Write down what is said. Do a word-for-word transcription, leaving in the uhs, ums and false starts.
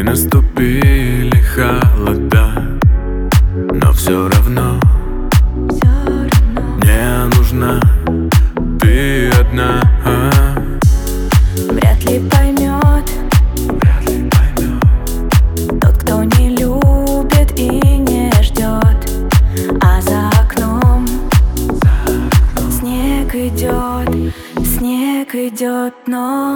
наступили холода, но все равно, все равно мне нужна ты одна. Вряд ли поймет, Вряд ли поймет тот, кто не любит и не ждет, а за окном, за окном снег идет, снег идет, но